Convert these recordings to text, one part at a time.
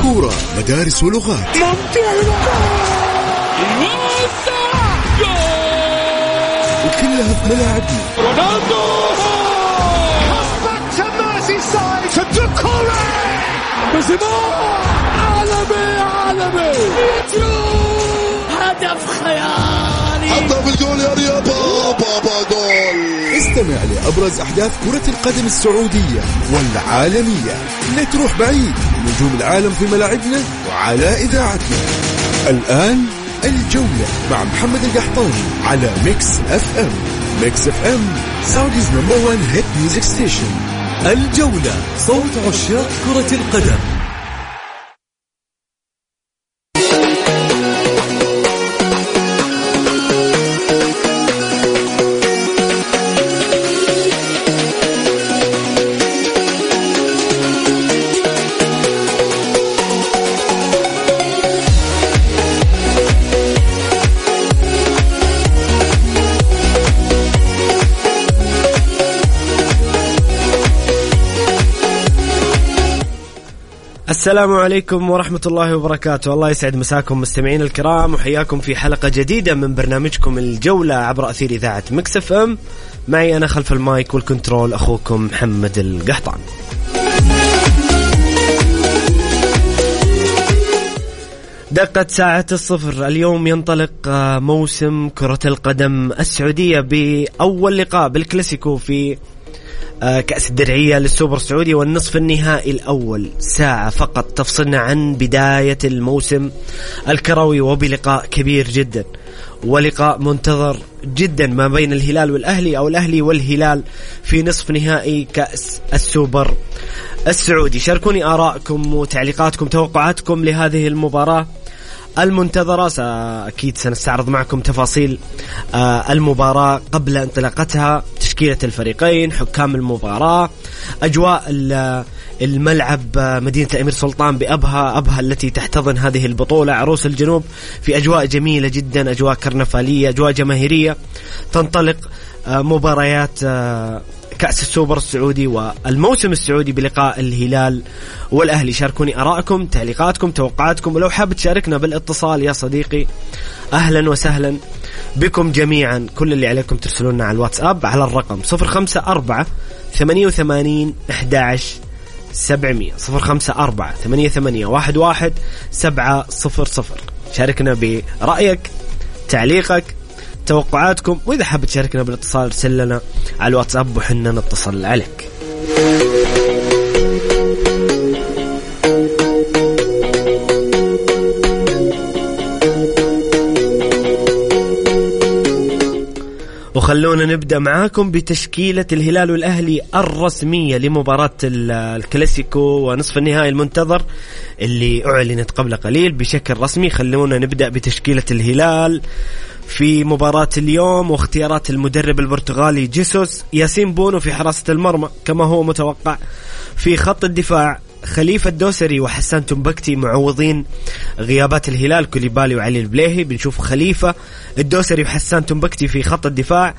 كورة، مدارس ولغات. وكلها في ملاعبنا. رونالدو عالمي هدف خيالي. حطها بالجول يا رياض، بابا جول. استمع لأبرز أحداث كرة القدم السعودية والعالمية. لا تروح بعيد، نجوم العالم في ملاعبنا وعلى إذاعتنا. الآن الجولة مع محمد القحطاني على ميكس اف ام. ميكس اف ام سعوديز نمبر 1 هيت ميوزك ستيشن. الجولة، صوت عشاق كرة القدم. السلام عليكم ورحمة الله وبركاته. الله يسعد مساكم مستمعين الكرام، وحياكم في حلقة جديدة من برنامجكم الجولة عبر أثير إذاعة ميكس اف ام. معي أنا خلف المايك والكنترول أخوكم محمد القحطان. دقة ساعة الصفر. اليوم ينطلق موسم كرة القدم السعودية بأول لقاء بالكلاسيكو في كأس الدرعية للسوبر السعودي، والنصف النهائي الأول ساعة فقط تفصلنا عن بداية الموسم الكروي، وبلقاء كبير جدا ولقاء منتظر جدا ما بين الهلال والأهلي، أو الأهلي والهلال في نصف نهائي كأس السوبر السعودي. شاركوني آراءكم وتعليقاتكم، توقعاتكم لهذه المباراة المنتظرة. أكيد سنستعرض معكم تفاصيل المباراة قبل انطلاقتها، تشكيلة الفريقين، حكام المباراة، أجواء الملعب، مدينة الأمير سلطان بأبها التي تحتضن هذه البطولة، عروس الجنوب في أجواء جميلة جدا، أجواء كرنفالية، أجواء جماهيرية. تنطلق مباريات كأس السوبر السعودي والموسم السعودي بلقاء الهلال والأهلي. شاركوني آراءكم، تعليقاتكم، توقعاتكم، ولو حاب تشاركنا بالاتصال يا صديقي أهلا وسهلا بكم جميعا. كل اللي عليكم ترسلونا على الواتساب على الرقم 054-88-11-700 054-88-11-700. شاركنا برأيك، تعليقك، توقعاتكم، وإذا حاب تشاركنا بالاتصال ارسل لنا على الواتساب وحنا نتصل عليك. وخلونا نبدأ معاكم بتشكيلة الهلال والأهلي الرسمية لمباراة الكلاسيكو ونصف النهائي المنتظر اللي أعلنت قبل قليل بشكل رسمي. خلونا نبدأ بتشكيلة الهلال في مباراة اليوم، واختيارات المدرب البرتغالي جيسوس. ياسين بونو في حراسة المرمى كما هو متوقع. في خط الدفاع خليفة الدوسري وحسان تنبكتي معوضين غيابات الهلال كوليبالي وعلي البليهي. بنشوف خليفة الدوسري وحسان تنبكتي في خط الدفاع.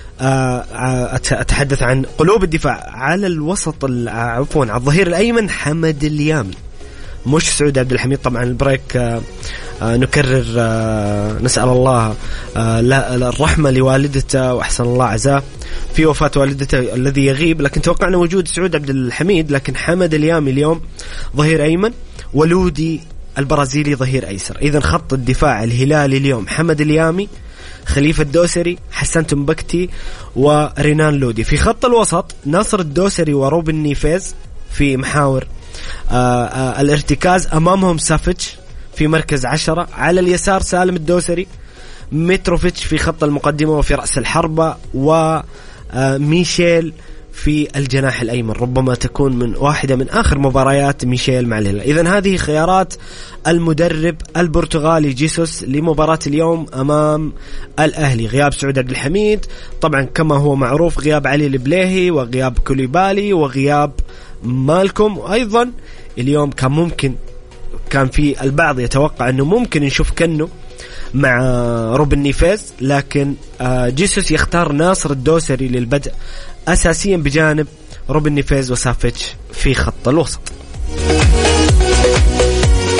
أتحدث عن قلوب الدفاع. على الوسط عفوا على الظهير الأيمن حمد اليامي مش سعود عبد الحميد. طبعا البريك نكرر نسأل الله الرحمة لوالدته وأحسن الله عزاه في وفاة والدته الذي يغيب، لكن توقعنا وجود سعود عبد الحميد، لكن حمد اليامي اليوم ظهير أيمن، ولودي البرازيلي ظهير أيسر. إذن خط الدفاع الهلالي اليوم حمد اليامي، خليفة الدوسري، حسان تنبكتي، ورينان لودي. في خط الوسط ناصر الدوسري وروبن نيفيز في محاور الارتكاز، أمامهم سافيتش في مركز 10. على اليسار سالم الدوسري، متروفيتش في خط المقدمة وفي رأس الحربة، وميشيل في الجناح الأيمن. ربما تكون من واحدة من آخر مباريات ميشيل مع الهلال. إذن هذه خيارات المدرب البرتغالي جيسوس لمباراة اليوم أمام الأهلي. غياب سعود عبد الحميد طبعا كما هو معروف، غياب علي البليهي، وغياب كوليبالي، وغياب مالكم. وأيضا اليوم كان في البعض يتوقع أنه ممكن نشوف كنو مع روبن نيفيز، لكن جيسوس يختار ناصر الدوسري للبدء أساسيا بجانب روبن نيفيز وسافيتش في خط الوسط.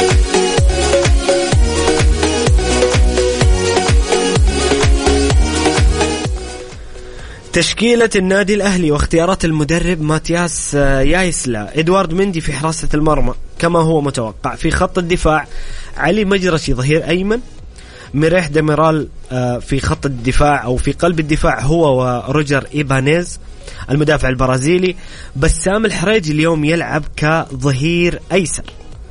تشكيلة النادي الأهلي واختيارات المدرب ماتياس يايسلا. إدوارد مندي في حراسة المرمى كما هو متوقع. في خط الدفاع علي مجرشي ظهير أيمن. ميريح ديميرال في خط الدفاع أو في قلب الدفاع هو وروجر إيبانيز المدافع البرازيلي. بسام الحريجي اليوم يلعب كظهير أيسر،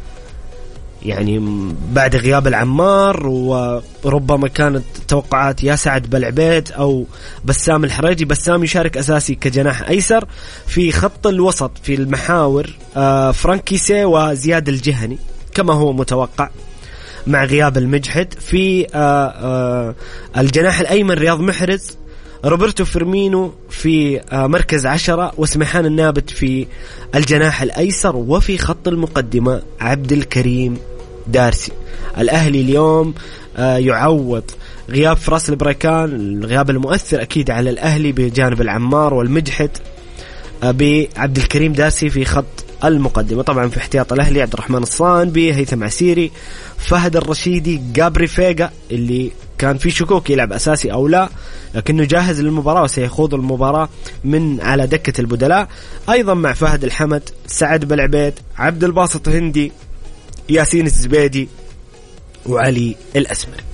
يعني بعد غياب العمار، وربما كانت توقعات يا سعد بالعبيد أو بسام الحريجي. بسام يشارك أساسي كجناح أيسر. في خط الوسط في المحاور فرانكيسي وزياد الجهني كما هو متوقع مع غياب المجحد. في الجناح الأيمن رياض محرز، روبرتو فيرمينو في مركز 10، وسمحان النابت في الجناح الأيسر. وفي خط المقدمة عبد الكريم دارسي. الأهلي اليوم يعوض غياب فراس البريكان، الغياب المؤثر أكيد على الأهلي بجانب العمار والمجحد، بعبد الكريم دارسي في خط المقدمة. طبعا في احتياط الأهلي عبد الرحمن الصانبي، هيثم عسيري، فهد الرشيدي، جابري فيغا اللي كان في شكوك يلعب أساسي أو لا، لكنه جاهز للمباراة وسيخوض المباراة من على دكة البدلاء. أيضا مع فهد الحمد، سعد بالعبيد، عبد الباسط هندي، ياسين الزبيدي، وعلي الأسمري.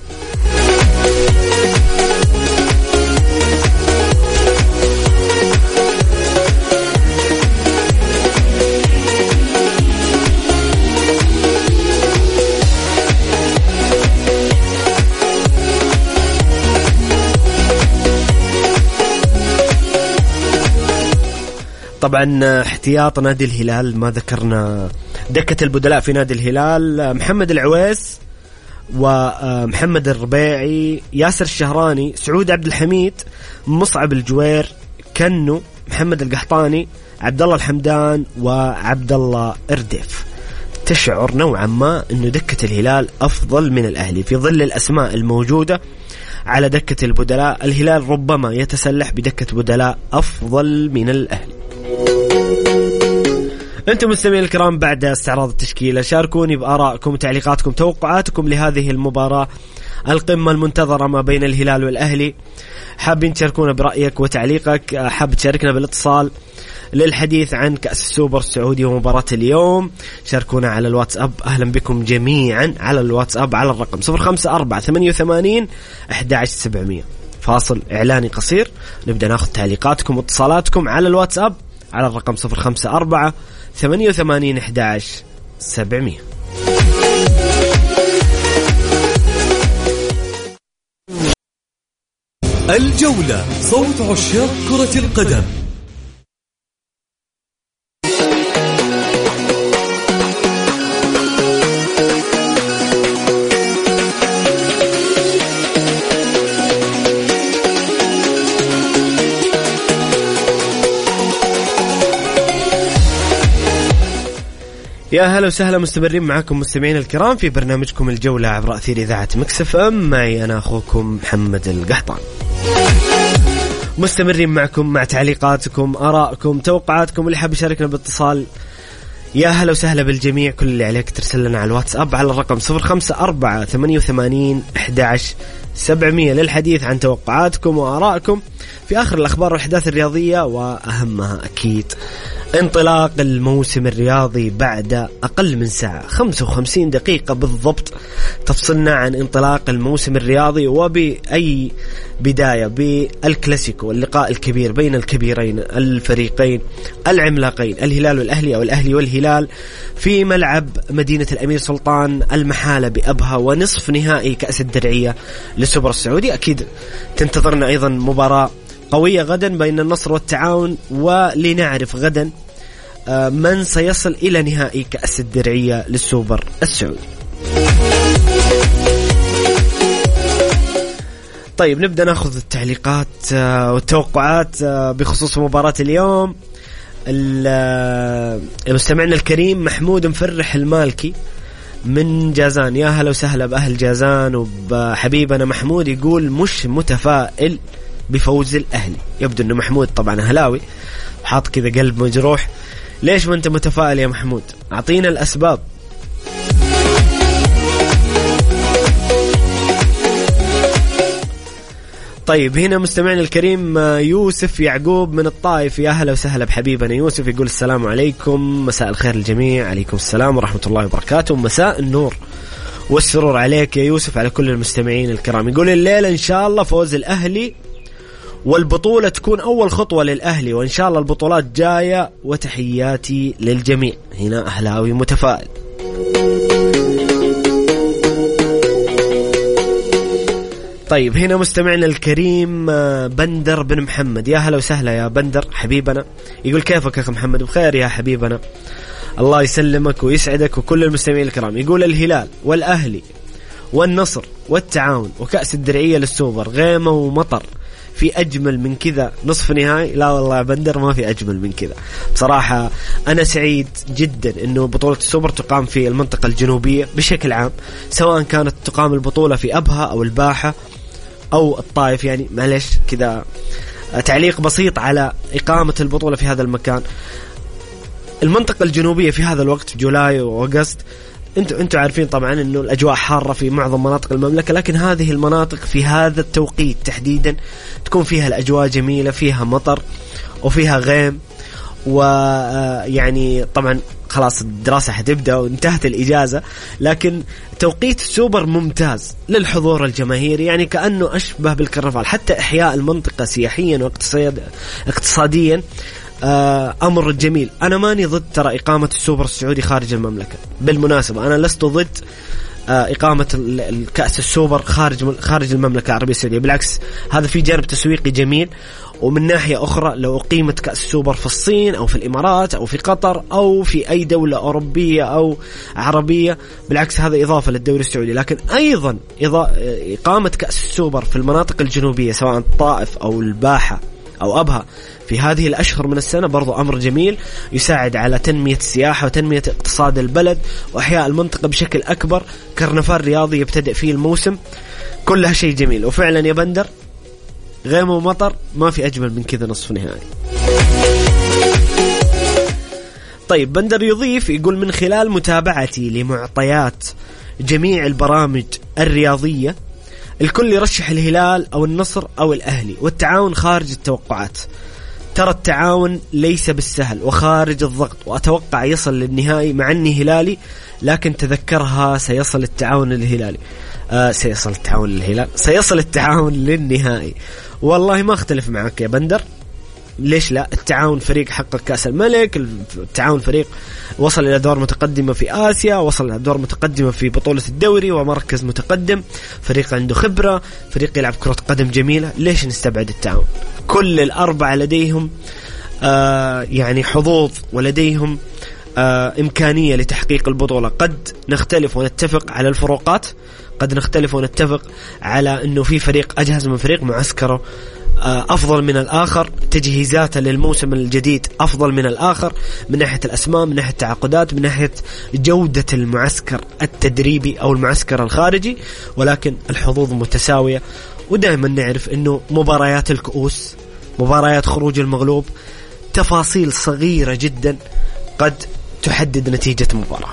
طبعا احتياط نادي الهلال ما ذكرنا دكة البدلاء في نادي الهلال: محمد العويس ومحمد الربيعي، ياسر الشهراني، سعود عبد الحميد، مصعب الجوير، كنو، محمد القحطاني، عبد الله الحمدان، وعبد الله ارديف. تشعر نوعا ما انه دكة الهلال افضل من الاهلي في ظل الاسماء الموجودة على دكة البدلاء. الهلال ربما يتسلح بدكة بدلاء افضل من الاهلي. أنتم مستمعين الكرام، بعد استعراض التشكيلة شاركوني بآرائكم وتعليقاتكم، توقعاتكم لهذه المباراة القمة المنتظرة ما بين الهلال والأهلي. حابين تشاركونا برأيك وتعليقك، حاب تشاركنا بالاتصال للحديث عن كأس السوبر السعودي ومباراة اليوم، شاركونا على الواتساب. أهلا بكم جميعا على الواتساب على الرقم 0548811700. فاصل إعلاني قصير، نبدأ ناخذ تعليقاتكم واتصالاتكم على الواتساب على الرقم 0548811700. الجولة، صوت عشاق كرة القدم. يا هلا وسهلا، مستمرين معكم مستمعين الكرام في برنامجكم الجولة عبر أثير إذاعة مكس اف ام. معي أنا أخوكم محمد القحطان. مستمرين معكم مع تعليقاتكم، آرائكم، توقعاتكم. اللي حاب يشاركنا باتصال يا هلا وسهلا بالجميع. كل اللي عليك ترسل لنا على الواتساب على الرقم 0548811700 للحديث عن توقعاتكم وآرائكم في آخر الأخبار والأحداث الرياضية، وأهمها أكيد انطلاق الموسم الرياضي بعد أقل من ساعة. 55 دقيقة بالضبط تفصلنا عن انطلاق الموسم الرياضي، وبأي بداية بالكلاسيكو، اللقاء الكبير بين الكبيرين، الفريقين العملاقين، الهلال والأهلي أو الأهلي والهلال، في ملعب مدينة الأمير سلطان المحالة بأبها، ونصف نهائي كأس الدرعية للسوبر السعودي. أكيد تنتظرنا أيضا مباراة قوية غدا بين النصر والتعاون، ولنعرف غدا من سيصل إلى نهائي كأس الدرعية للسوبر السعودي. طيب نبدأ ناخذ التعليقات والتوقعات بخصوص مباراة اليوم. المستمعنا الكريم محمود مفرح المالكي من جازان، يا هلا وسهلا بأهل جازان وبحبيبنا محمود، يقول مش متفائل بفوز الأهلي. يبدو أنه محمود طبعا أهلاوي وحاط كذا قلب مجروح. ليش ما أنت متفائل يا محمود؟ أعطينا الأسباب. طيب هنا مستمعنا الكريم يوسف يعقوب من الطائف، يا أهلا وسهلا بحبيبنا يوسف، يقول السلام عليكم، مساء الخير الجميع. عليكم السلام ورحمة الله وبركاته، مساء النور والسرور عليك يا يوسف، على كل المستمعين الكرام. يقول الليلة إن شاء الله فوز الأهلي والبطولة تكون أول خطوة للأهلي، وإن شاء الله البطولات جاية، وتحياتي للجميع. هنا أهلاوي متفائل. طيب هنا مستمعنا الكريم بندر بن محمد، يا هلا وسهلا يا بندر حبيبنا. يقول كيفك يا أخي محمد؟ بخير يا حبيبنا، الله يسلمك ويسعدك وكل المستمعين الكرام. يقول الهلال والأهلي والنصر والتعاون وكأس الدرعية للسوبر، غيمة ومطر، في أجمل من كذا نصف نهائي؟ لا والله يا بندر ما في أجمل من كذا بصراحة. أنا سعيد جدا أنه بطولة السوبر تقام في المنطقة الجنوبية بشكل عام، سواء كانت تقام البطولة في أبها أو الباحة أو الطائف. يعني معلش كذا تعليق بسيط على إقامة البطولة في هذا المكان. المنطقة الجنوبية في هذا الوقت في جولاي وأغسطس، انتوا عارفين طبعا انه الاجواء حارة في معظم مناطق المملكة، لكن هذه المناطق في هذا التوقيت تحديدا تكون فيها الاجواء جميلة، فيها مطر وفيها غيم، ويعني طبعا خلاص الدراسة حتبدأ وانتهت الإجازة، لكن توقيت السوبر ممتاز للحضور الجماهيري، يعني كأنه أشبه بالكرنفال. حتى إحياء المنطقة سياحيا واقتصاديا أمر جميل. أنا ماني ضد ترى إقامة السوبر السعودي خارج المملكة، بالمناسبة أنا لست ضد إقامة الكأس السوبر خارج المملكة العربية السعودية، بالعكس هذا في جانب تسويقي جميل. ومن ناحية أخرى لو أقيمت كأس السوبر في الصين أو في الإمارات أو في قطر أو في أي دولة أوروبية أو عربية، بالعكس هذا إضافة للدوري السعودي. لكن أيضا إقامة كأس السوبر في المناطق الجنوبية سواء الطائف أو الباحة أو أبها في هذه الأشهر من السنة برضو أمر جميل، يساعد على تنمية السياحة وتنمية اقتصاد البلد وإحياء المنطقة بشكل أكبر. كرنفال رياضي يبتدئ فيه الموسم، كلها شيء جميل. وفعلا يا بندر غيم ومطر ما في أجمل من كذا نصف نهائي. طيب بندر يضيف يقول من خلال متابعتي لمعطيات جميع البرامج الرياضية، الكل يرشح الهلال أو النصر أو الأهلي، والتعاون خارج التوقعات. ترى التعاون ليس بالسهل وخارج الضغط، وأتوقع يصل للنهائي مع أني هلالي، لكن تذكرها سيصل التعاون للهلالي. سيصل التعاون للنهائي. والله ما اختلف معك يا بندر، ليش لا؟ التعاون فريق حقق كأس الملك، التعاون فريق وصل إلى دور متقدمة في آسيا، وصل إلى دور متقدمة في بطولة الدوري ومركز متقدم، فريق عنده خبرة، فريق يلعب كرة قدم جميلة. ليش نستبعد التعاون؟ كل الأربعة لديهم يعني حظوظ ولديهم إمكانية لتحقيق البطولة. قد نختلف ونتفق على الفروقات، قد نختلف ونتفق على أنه في فريق أجهز من فريق، معسكره أفضل من الآخر، تجهيزاته للموسم الجديد أفضل من الآخر، من ناحية الأسماء، من ناحية التعاقدات، من ناحية جودة المعسكر التدريبي أو المعسكر الخارجي، ولكن الحظوظ متساوية. ودائما نعرف أنه مباريات الكؤوس، مباريات خروج المغلوب، تفاصيل صغيرة جدا قد تحدد نتيجة مباراة.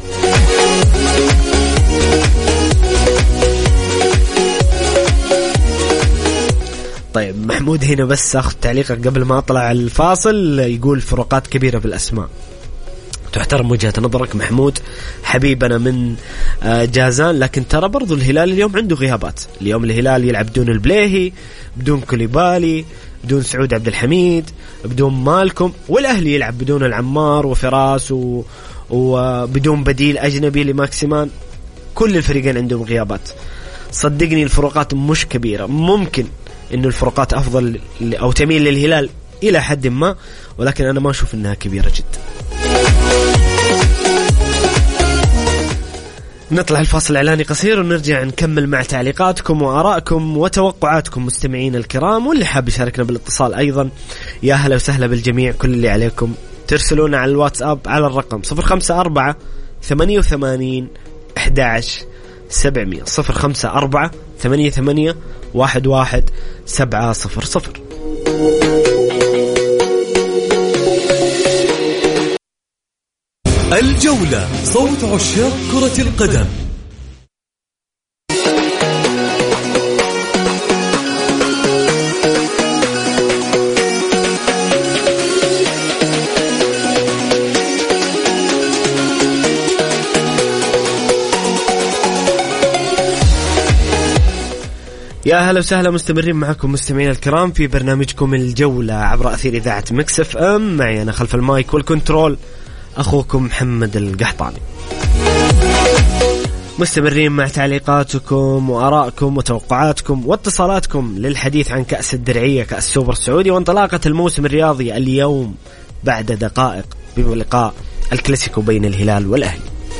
طيب محمود هنا بس أخذ تعليقك قبل ما أطلع الفاصل، يقول فروقات كبيرة بالأسماء. تحترم وجهة نظرك محمود حبيبنا من جازان، لكن ترى برضو الهلال اليوم عنده غيابات. اليوم الهلال يلعب بدون البليهي، بدون كوليبالي، بدون سعود عبد الحميد، بدون مالكم، والأهلي يلعب بدون العمار وفراس وبدون بديل أجنبي لماكسيمان. كل الفريقين عندهم غيابات. صدقني الفروقات مش كبيرة، ممكن إنه الفروقات أفضل أو تميل للهلال إلى حد ما، ولكن أنا ما أشوف إنها كبيرة جدا. نطلع الفاصل إعلاني قصير ونرجع نكمل مع تعليقاتكم وآرائكم وتوقعاتكم مستمعين الكرام، واللي حاب يشاركنا بالاتصال أيضا يا هلا وسهلا بالجميع. كل اللي عليكم ترسلونا على الواتساب على الرقم 054 88 11 700 054 88 11 700. الجولة، صوت عشاق كرة القدم. يا هلا وسهلا، مستمرين معكم مستمعين الكرام في برنامجكم الجولة عبر أثير إذاعة ميكس اف ام. معي أنا خلف المايك والكنترول أخوكم محمد القحطاني. مستمرين مع تعليقاتكم وآرائكم وتوقعاتكم واتصالاتكم للحديث عن كأس الدرعية، كأس السوبر السعودي، وانطلاقة الموسم الرياضي اليوم بعد دقائق بلقاء الكلاسيكو بين الهلال والأهلي.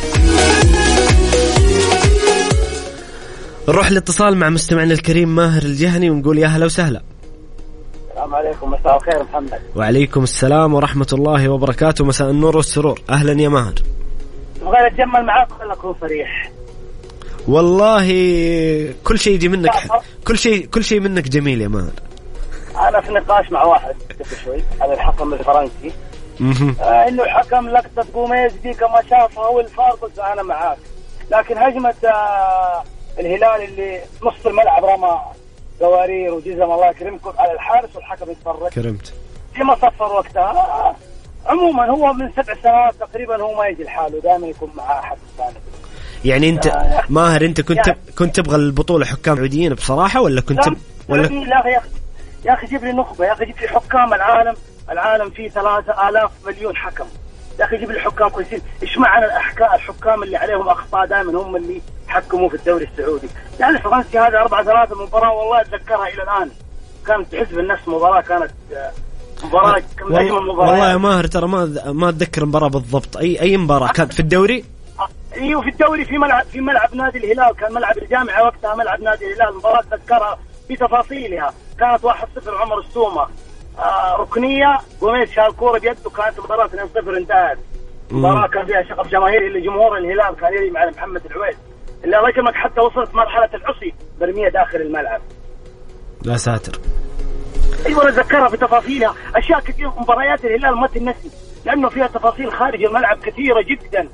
نروح الاتصال مع مستمعنا الكريم ماهر الجهني ونقول يا هلا وسهلا. السلام عليكم، مساء الخير محمد. وعليكم السلام ورحمة الله وبركاته، مساء النور والسرور. أهلا يا ماهر. أبغى أتجمل معاك ولا أكون صريح؟ والله كل شيء يجي منك، كل شيء منك جميل يا ماهر. أنا في نقاش مع واحد قبل شوي على الحكم الفرنسي، إنه الحكم لقطة قوميز دي كما شافها هو الفار، قلت أنا معاك. لكن هجمة الهلال اللي نص الملعب رمى قوارير وجزم، الله يكرمكم، على الحارس والحكم يتفرج. كرمت. لما صفر وقتها. عموما هو من 7 سنوات تقريبا هو ما يجي الحال ودائما يكون معاه أحد الثاني. يعني أنت ماهر أنت كنت تبغى البطولة حكام سعوديين بصراحة ولا كنت ولا؟ لا يا أخي جيب لي نخبة، يا أخي جيب لي حكام. العالم فيه 3,000 مليون حكم، يا أخي جيب لي حكام كويسين. إيش معنى الحكام اللي عليهم أخطاء دائما هم اللي حكموا في الدوري السعودي؟ يعني فرنسي هذا 4-3 مباراة والله أتذكرها إلى الآن، كانت تحس بالنفس مباراة، كانت مباراة والله يا ماهر ترى ما أتذكر مباراة بالضبط. أي مباراة كانت في الدوري؟ ايوه في الدوري، في ملعب نادي الهلال، كان ملعب الجامعة وقتها ملعب نادي الهلال. مباراة تذكرها بتفاصيلها، كانت 1-0 عمر السومة، ركنية قوميز شال كورة بيده، كانت مباراة 2-0 انتهت. مباراة كان فيها شغف جماهيري اللي جمهور الهلال كان يري مع محمد العويس، اللي الله يكرمك حتى وصلت مرحلة العصي برمية داخل الملعب. لا ساتر. ايوه نتذكرها بتفاصيلها، اشياء كثير. مباريات الهلال ما تنسي لانه فيها تفاصيل خارج الملعب كثيرة جدا.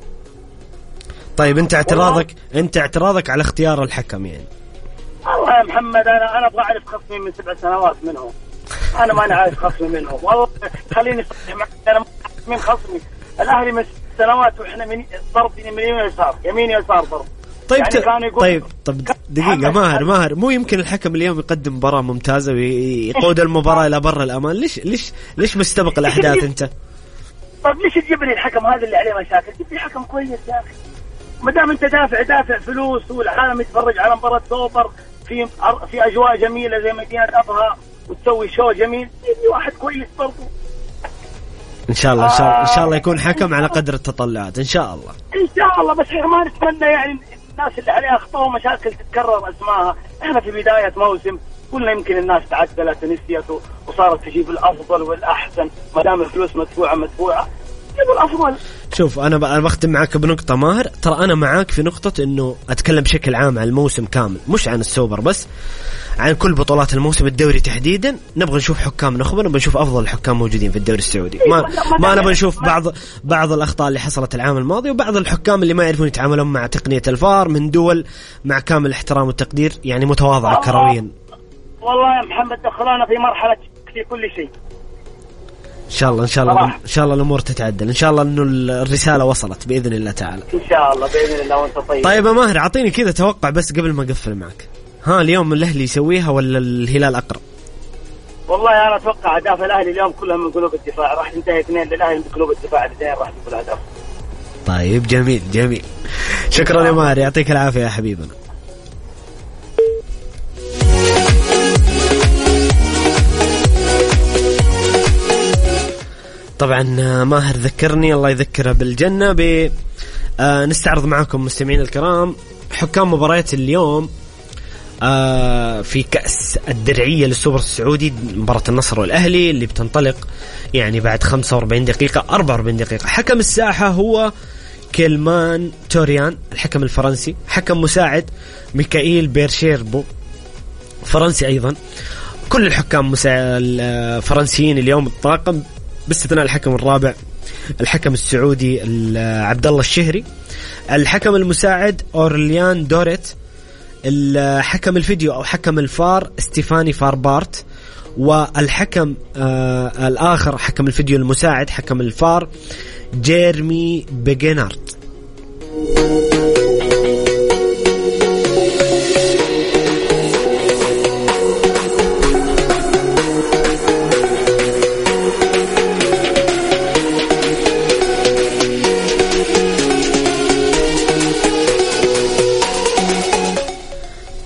طيب انت اعتراضك على اختيار الحكم يعني؟ والله يا محمد انا ابغى اعرف خصمي من 7 سنوات منهم، انا ما انا عارف خصمي منهم والله. خليني اصحح معك، انا من خصمي الاهلي من 6 سنوات واحنا من ضرب يمين يسار ضرب. طيب يعني طيب دقيقة ماهر مو يمكن الحكم اليوم يقدم مباراة ممتازة ويقود المباراة إلى بر الأمان؟ ليش مستبق الأحداث أنت؟ طيب ليش تجيب لي الحكم هذا اللي عليه مشاكل؟ جيب لي حكم كويس يا أخي، ما دام أنت دافع فلوس والعالم يتفرج على مباراة سوبر في أجواء جميلة زي مدينة أبها وتسوي شو جميل، جيب لي واحد كويس برضو. إن شاء الله يكون حكم على قدر التطلعات إن شاء الله. بس إحنا ما نتمنى يعني الناس اللي عليها أخطاء ومشاكل تتكرر أسماءها. إحنا في بداية موسم قلنا يمكن الناس تعدلت ونسيت وصارت تجيب الأفضل والأحسن، ما دام الفلوس مدفوعة جيبوا الأفضل. شوف أنا بختم معاك بنقطة ماهر، ترى أنا معاك في نقطة إنه أتكلم بشكل عام عن الموسم كامل، مش عن السوبر بس، عن كل بطولات الموسم الدوري تحديدا. نبغى نشوف حكام نخبة، نبغى نشوف أفضل الحكام موجودين في الدوري السعودي. ما نبغى نشوف بعض الأخطاء اللي حصلت العام الماضي، وبعض الحكام اللي ما يعرفون يتعاملون مع تقنية الفار من دول مع كامل الاحترام والتقدير، يعني متواضعة كرويا. والله يا محمد دخلنا في مرحلة في كل شيء. إن شاء الله الأمور تتعدل، إن شاء الله إنه الرسالة وصلت بإذن الله تعالى. إن شاء الله بإذن الله وأنت طيب. طيب يا ماهر أعطيني كذا توقع بس قبل ما أقفل معك، اليوم الأهلي يسويها ولا الهلال أقرب؟ والله أنا أتوقع أهداف الأهلي اليوم كلها من قلوب الدفاع، راح تنتهي 2 للأهلي من قلوب الدفاع، 2 راح تكون أهداف. طيب جميل شكرا يا ماهر، يعطيك العافية يا حبيبنا. طبعا ماهر ذكرني الله يذكره بالجنة نستعرض معكم مستمعين الكرام حكام مباريات اليوم في كأس الدرعية للسوبر السعودي، مباراة النصر والأهلي اللي بتنطلق يعني بعد 45 دقيقة 44 دقيقة. حكم الساحة هو كيلمان توريان الحكم الفرنسي، حكم مساعد ميكائيل بيرشيربو فرنسي أيضا. كل الحكام الفرنسيين اليوم الطاقم باستثناء الحكم الرابع الحكم السعودي عبد الله الشهري، الحكم المساعد أورليان دوريت، الحكم الفيديو أو حكم الفار ستيفاني فاربارت، والحكم الآخر حكم الفيديو المساعد حكم الفار جيرمي بيجينارد.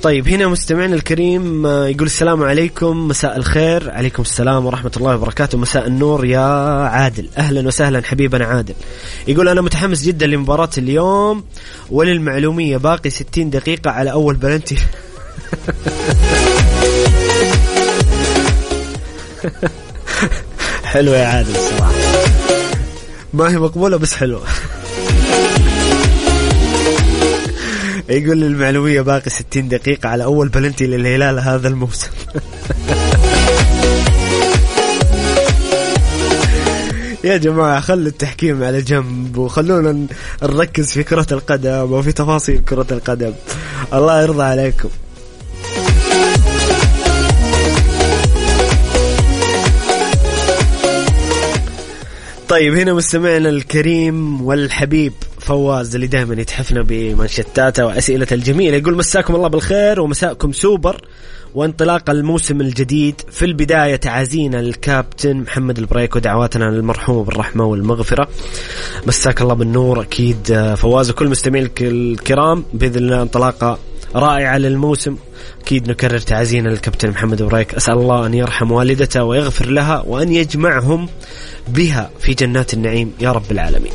طيب هنا مستمعنا الكريم يقول السلام عليكم، مساء الخير. عليكم السلام ورحمة الله وبركاته، مساء النور يا عادل. أهلا وسهلا حبيبنا عادل. يقول أنا متحمس جدا لمباراة اليوم، وللمعلومية باقي 60 دقيقة على أول بلنتي. حلوة يا عادل الصراحة، ما هي مقبولة بس حلوة. يقول للمعلومية باقي 60 دقيقة على أول بلنتي للهلال هذا الموسم. يا جماعة خلوا التحكيم على جنب وخلونا نركز في كرة القدم وفي تفاصيل كرة القدم. الله يرضى عليكم. طيب هنا مستمعنا الكريم والحبيب فواز اللي دائما يتحفنا بمانشتاته وأسئلة الجميلة، يقول مساكم الله بالخير ومساكم سوبر وانطلاق الموسم الجديد. في البداية تعازينا للكابتن محمد البريك ودعواتنا للمرحوم بالرحمة والمغفرة. مساك الله بالنور أكيد فواز وكل مستمعين الكرام، بإذن الله انطلاقة رائعة للموسم. أكيد نكرر تعازينا للكابتن محمد البريك، أسأل الله أن يرحم والدته ويغفر لها وأن يجمعهم بها في جنات النعيم يا رب العالمين.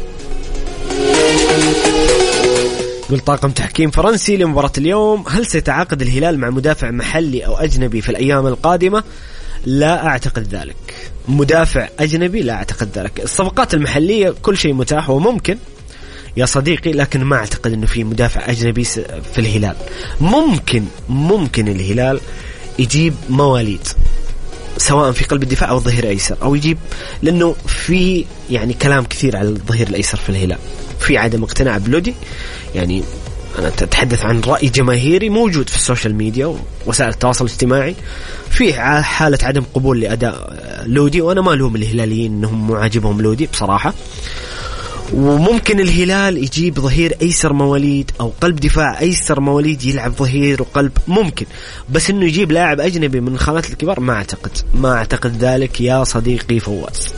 يقول طاقم تحكيم فرنسي لمباراة اليوم، هل سيتعاقد الهلال مع مدافع محلي أو أجنبي في الأيام القادمة؟ لا أعتقد ذلك. مدافع أجنبي لا أعتقد ذلك. الصفقات المحلية كل شيء متاح وممكن يا صديقي، لكن ما أعتقد أنه في مدافع أجنبي في الهلال. ممكن الهلال يجيب مواليد سواء في قلب الدفاع أو الظهير الأيسر، أو يجيب، لأنه في يعني كلام كثير على الظهير الأيسر في الهلال، في عدم اقتناع بلودي. يعني أنا أتحدث عن رأي جماهيري موجود في السوشيال ميديا ووسائل التواصل الاجتماعي، في حالة عدم قبول لأداء لودي، وأنا ما لهم الهلاليين أنهم مو عاجبهم لودي بصراحة. وممكن الهلال يجيب ظهير أيسر مواليد أو قلب دفاع أيسر مواليد يلعب ظهير وقلب، ممكن، بس إنه يجيب لاعب أجنبي من خانات الكبار ما أعتقد ذلك يا صديقي فواز.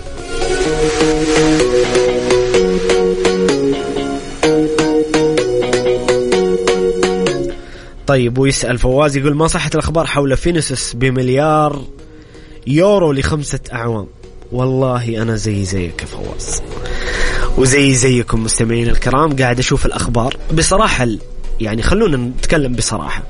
طيب ويسأل فواز يقول ما صحة الأخبار حول فينيسيوس بمليار يورو ل5 أعوام؟ والله أنا زيك فواز وزيكم مستمعين الكرام، قاعد أشوف الأخبار بصراحة. يعني خلونا نتكلم بصراحة،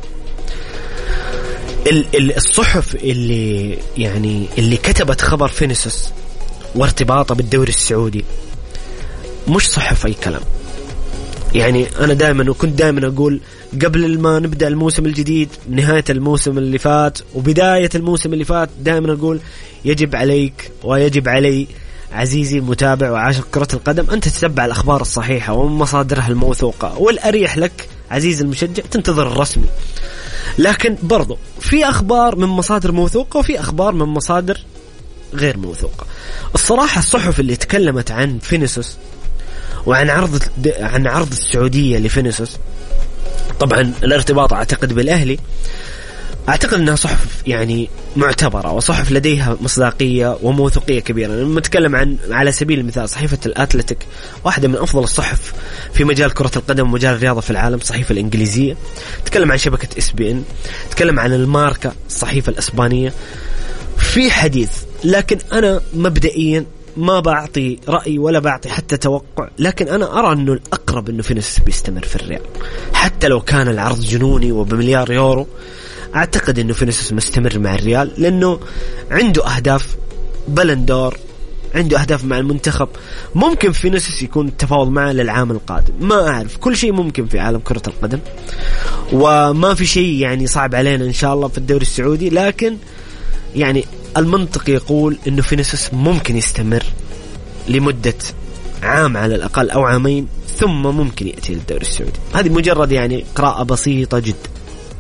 الصحف اللي كتبت خبر فينيسيوس وارتباطه بالدوري السعودي مش صحف أي كلام. يعني أنا كنت دائما أقول قبل ما نبدأ الموسم الجديد، نهاية الموسم اللي فات وبداية الموسم اللي فات، دائما أقول يجب عليك ويجب علي عزيزي المتابع وعاشق كرة القدم أن تتبع الأخبار الصحيحة ومصادرها الموثوقة، والأريح لك عزيزي المشجع تنتظر الرسمي. لكن برضو في أخبار من مصادر موثوقة وفي أخبار من مصادر غير موثوقة. الصراحة الصحف اللي تكلمت عن فينيسيوس وعن عرض السعودية لفينيسيوس، طبعا الارتباط أعتقد بالأهلي، أعتقد أنها صحف يعني معتبرة وصحف لديها مصداقية وموثوقية كبيرة. لما نتكلم على سبيل المثال صحيفة الأتلتيك، واحدة من أفضل الصحف في مجال كرة القدم ومجال الرياضة في العالم، الصحيفة الإنجليزية. تتكلم عن شبكة SBN، تتكلم عن الماركة الصحيفة الإسبانية، في حديث. لكن أنا مبدئيا ما بعطي رأي ولا بعطي حتى توقع، لكن أنا أرى أنه الأقرب أنه فينيسيوس بيستمر في الريال حتى لو كان العرض جنوني وبمليار يورو. أعتقد أنه فينيسيوس مستمر مع الريال لأنه عنده أهداف بلندور، عنده أهداف مع المنتخب. ممكن فينيسيوس يكون التفاوض معه للعام القادم، ما أعرف، كل شيء ممكن في عالم كرة القدم، وما في شيء يعني صعب علينا إن شاء الله في الدوري السعودي. لكن يعني المنطق يقول أنه فينيسيوس ممكن يستمر لمدة عام على الأقل أو عامين، ثم ممكن يأتي للدوري السعودي. هذه مجرد يعني قراءة بسيطة جدا.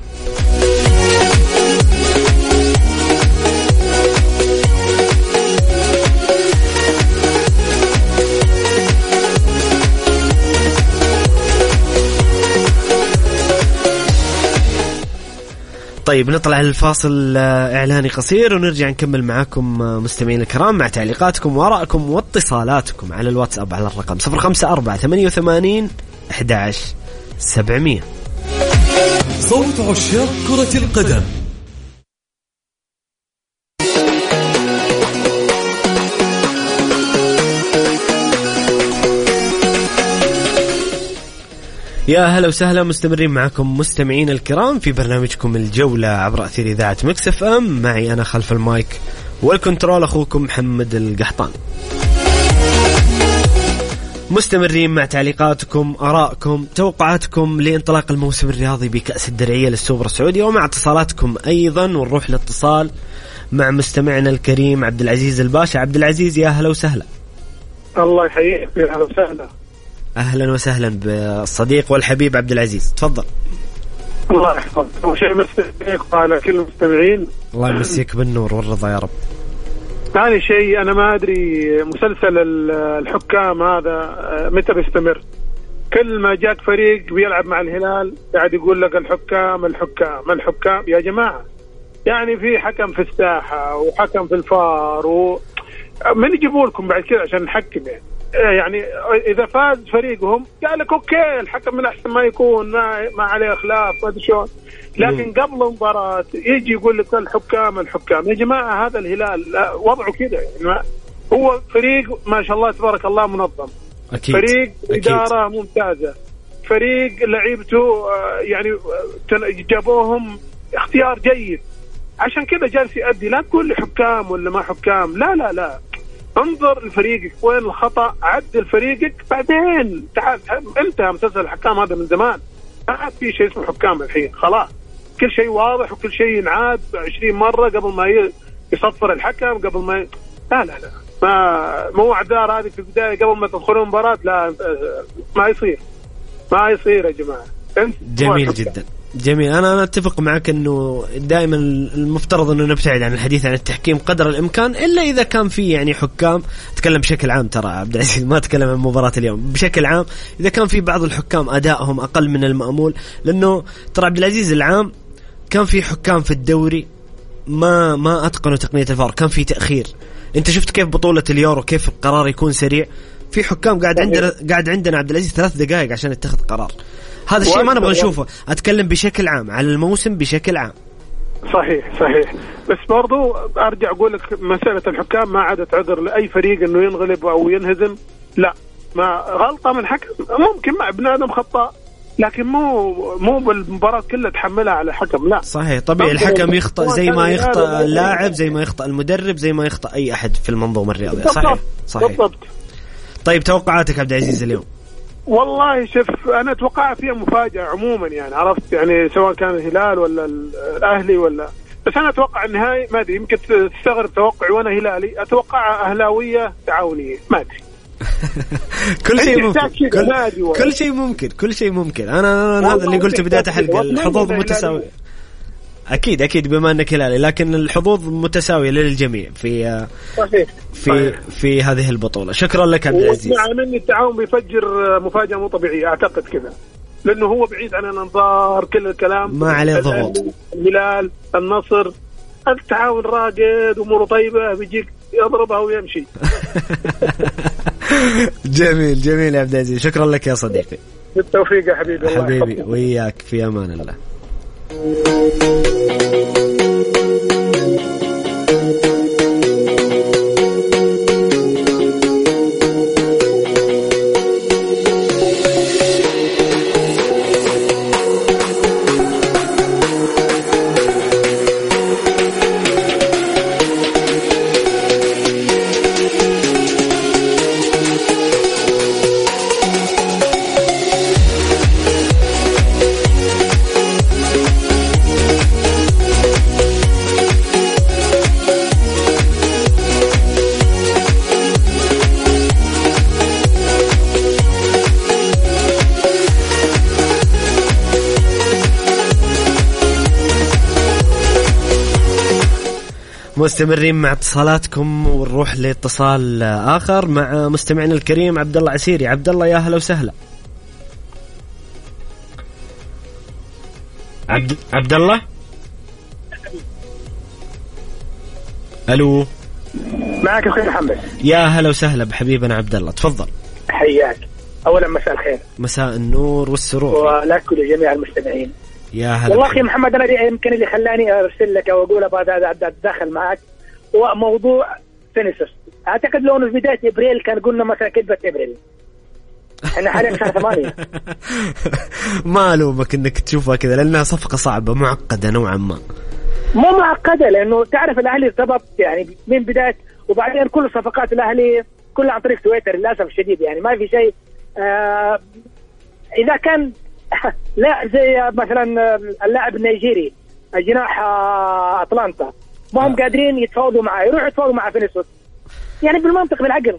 طيب نطلع الفاصل إعلاني قصير ونرجع نكمل معاكم مستمعين الكرام مع تعليقاتكم وآرائكم واتصالاتكم على الواتساب على الرقم 0548811700. صوت عشاق كرة القدم. يا هلا وسهلا، مستمرين معكم مستمعين الكرام في برنامجكم الجولة عبر أثير إذاعة ميكس اف ام. معي أنا خلف المايك والكنترول أخوكم محمد القحطان. مستمرين مع تعليقاتكم، آرائكم، توقعاتكم لانطلاق الموسم الرياضي بكأس الدرعية للسوبر السعودي، ومع اتصالاتكم أيضا. ونروح لاتصال مع مستمعنا الكريم عبد العزيز الباشا. عبد العزيز يا هلا وسهلا. الله يحييك، يا هلا وسهلا. أهلا وسهلا بالصديق والحبيب عبد العزيز، تفضل. الله يحفظك. أول شيء مسيك وعلى كل المستمعين. الله يمسيك بالنور والرضا يا رب. ثاني شيء أنا ما أدري مسلسل الحكام هذا متى بيستمر. كل ما جاك فريق بيلعب مع الهلال قاعد يقول لك الحكام الحكام الحكام. يا جماعة يعني في حكم في الساحة وحكم في الفار من يجيبوا لكم بعد كذا عشان نحكم يعني إذا فاز فريقهم قال لك أوكي الحكم من أحسن ما يكون، ما عليه خلاف ما أدري شلون، لكن قبل المباراة يجي يقول لك الحكام الحكام. يا جماعة هذا الهلال وضعه كذا يعني، هو فريق ما شاء الله تبارك الله منظم، أكيد. فريق إدارة ممتازة، فريق لعيبته يعني جابوهم اختيار جيد، عشان كذا جالس يؤدي. لا تقول لي حكام ولا ما حكام، لا لا لا، انظر لفريقك وين الخطأ، عدل فريقك بعدين تعال. انتهى مسلسل الحكام هذا من زمان، ما عاد في شيء اسمه حكام الحين، خلاص كل شيء واضح وكل شيء ينعاد 20 مرة قبل ما يصفر الحكم، قبل ما لا لا لا، مو اعذار هذه في البداية قبل ما تدخلون مباراة، لا ما يصير يا جماعة. جميل جدا، جميل. أنا أتفق معك أنه دائما المفترض أنه نبتعد عن الحديث عن التحكيم قدر الإمكان، إلا إذا كان في يعني حكام. أتكلم بشكل عام ترى عبد العزيز، ما أتكلم عن مباراة اليوم، بشكل عام إذا كان في بعض الحكام أدائهم أقل من المأمول، لأنه ترى عبد العزيز العام كان في حكام في الدوري ما أتقنوا تقنية الفار، كان في تأخير. أنت شفت كيف بطولة اليورو كيف القرار يكون سريع، في حكام قاعد عندنا عبد العزيز 3 دقائق عشان يتخذ قرار. هذا الشيء ما نبغى نشوفه. أتكلم بشكل عام على الموسم بشكل عام. صحيح بس برضو أرجع أقول لك مسألة الحكام ما عادت عذر لأي فريق إنه ينغلب أو ينهزم، لا، ما غلطة من حكم ممكن مع ابن آدم خطأ، لكن مو بالمباراة كلها تحملها على الحكم، لا. صحيح، طبيعي الحكم يخطأ زي ما يخطأ اللاعب، زي ما يخطأ المدرب، زي ما يخطأ أي أحد في المنظومة الرياضية. صحيح بالضبط. طيب توقعاتك عبد العزيز اليوم؟ والله شوف أنا أتوقع فيها مفاجأة عموما، يعني عرفت يعني سواء كان الهلال ولا الأهلي ولا، بس أنا أتوقع النهاية ما أدري، يمكن تستغرب توقعي وأنا هلالي، أتوقع أهلاوية تعاونية، ما أدري. كل شيء ممكن. أنا هذا اللي قلته بداية الحلقة، الحظوظ متساوية. أكيد بما أنك هلالي، لكن الحظوظ متساوية للجميع في هذه البطولة. شكرا لك عبد العزيز. مع مني التعاون بيفجر مفاجأة مو طبيعية أعتقد كذا، لأنه هو بعيد عن الأنظار، كل الكلام ما عليه ضغوط. الهلال النصر التعاون راقد أموره طيبة، بيجيك يضربها ويمشي. جميل يا عبد العزيز، شكرا لك يا صديقي. بالتوفيق يا حبيبي. وياك في أمان الله. مستمرين مع اتصالاتكم، ونروح لاتصال آخر مع مستمعنا الكريم عبد الله عسيري. عبد الله يا هلا وسهلا. عبد الله، الو، معك اخوي محمد. يا هلا وسهلا بحبيبنا عبد الله، تفضل. حياك. اولا مساء الخير. مساء النور والسرور ولكل جميع المستمعين. يا هلا والله أخي محمد، أنا يمكن اللي خلاني أرسل لك أو أقول هذا أتدخل معك هو موضوع فينيسيوس. أعتقد لو في بداية إبريل كان قلنا مثلا كذبة إبريل، احنا حاليا شهر 8. ما ألومك انك تشوفها كذا لانها صفقة صعبة معقدة نوعا ما. مو معقدة لانه تعرف الاهلي ارتبط يعني من بداية، وبعدين كل صفقات الاهلي كلها عن طريق تويتر للاسف الشديد، يعني ما في شيء. اذا كان لا زي مثلا اللاعب النيجيري جناح اتلانتا ما هم قادرين يتفاوضوا معاه، يروحوا يتفاوضوا مع فينيسيوس، يعني بالمنطق بالعقل.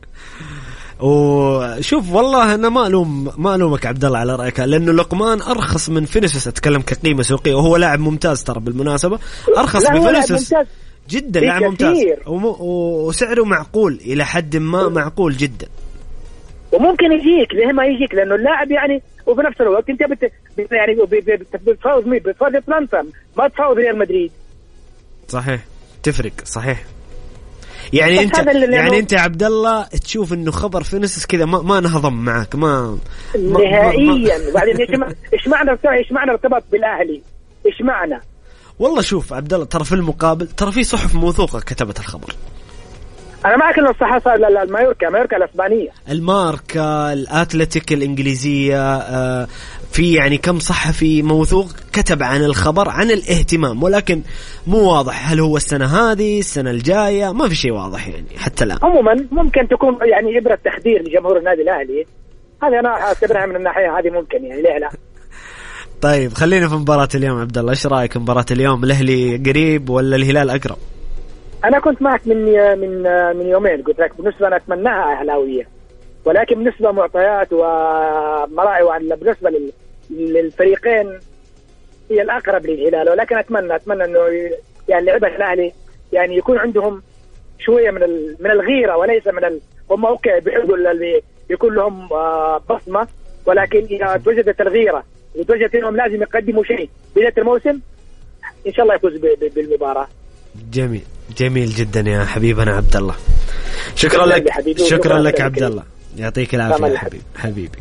وشوف والله انا ما الومك عبد الله على رايك، لانه لقمان ارخص من فينيسيوس، اتكلم كقيمه سوقيه، وهو لاعب ممتاز ترى بالمناسبه، ارخص من فينيسيوس جدا، لاعب ممتاز وسعره معقول الى حد ما، معقول جدا، وممكن يجيك ليه ما يجيك، لانه اللاعب يعني وفي نفس الوقت انت يعني بتفاوض مين؟ بتفاوض اتلانتا، ما تفاوض ريال مدريد. صحيح، تفرق صحيح. يعني انت يا عبد الله تشوف انه خبر فينيسيوس كذا ما نهضم معك ما نهائيا. وبعدين ايش معنى ارتبط بالاهلي؟ ايش معنى؟ والله شوف عبد الله، ترى في المقابل ترى في صحف موثوقه كتبت الخبر. انا معك انه الصحافه مايوركا الاسبانيه، الماركا، الاتلتيك الانجليزيه، في يعني كم صحفي موثوق كتب عن الخبر، عن الاهتمام، ولكن مو واضح هل هو السنه هذه السنه الجايه، ما في شيء واضح يعني حتى الان. عموما ممكن تكون يعني ابره تخدير لجمهور النادي الاهلي، هذه انا اعتبرها من الناحيه هذه ممكن، يعني ليه لا. طيب خلينا في مباراه اليوم عبد الله، ايش رايك مباراه اليوم؟ الاهلي قريب ولا الهلال اقرب؟ انا كنت معك من يومين، قلت لك بالنسبه انا اتمناها اهلاويه، ولكن بالنسبه معطيات ومراعي بالنسبه للفريقين هي الاقرب للهلال، ولكن اتمنى انه يعني لعيبه الاهلي يعني يكون عندهم شويه من الغيره، وليس هم اوكي بيحبوا يكون لهم بصمه، ولكن اذا توجدت الغيره وتوجدت انهم لازم يقدموا شيء بدايه الموسم، ان شاء الله يفوز بالمباراه. جميل جدا يا حبيبنا عبد الله، شكرا لك عبد الله، يعطيك العافيه يا حبيبي.